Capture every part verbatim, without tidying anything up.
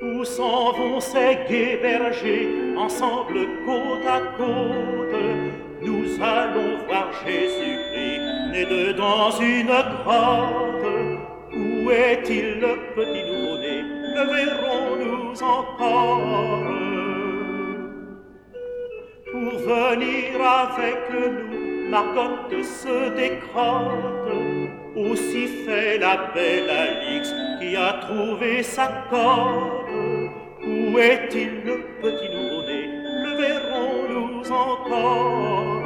Où s'en vont ces gais bergers, ensemble côte à côte? Nous allons voir Jésus-Christ, né de dans une grotte. Où est-il le petit nouveau-né? Le verrons-nous encore? Pour venir avec nous, Marcotte se décrotte. Aussi fait la belle Alix qui a trouvé sa cote. Où est-il le petit nouveau-né? Le verrons-nous encore?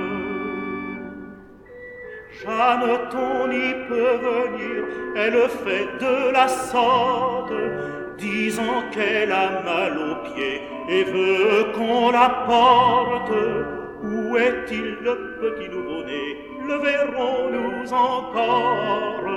Jeanne, ton y peut venir, elle fait de la sorte, disant qu'elle a mal aux pieds et veut qu'on la porte. Où est-il le petit nouveau-né? Le verrons-nous encore?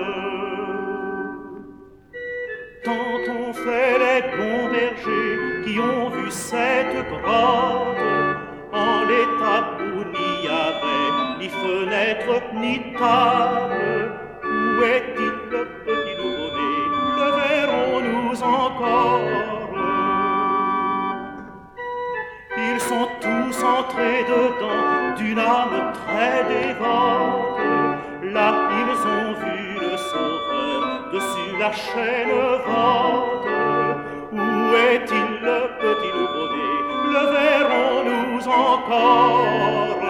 Tant ont fait les bons bergers qui ont vu cette grotte, en l'état où n'y avait ni fenêtre ni table. Où est-il le petit nouveau-né? Le verrons-nous encore? Ils sont tous entrés dedans d'une âme très dévote. Là, ils ont vu le Sauveur dessus la chaîne vente. Où est-il le petit nouveau-né? Le verrons-nous encore?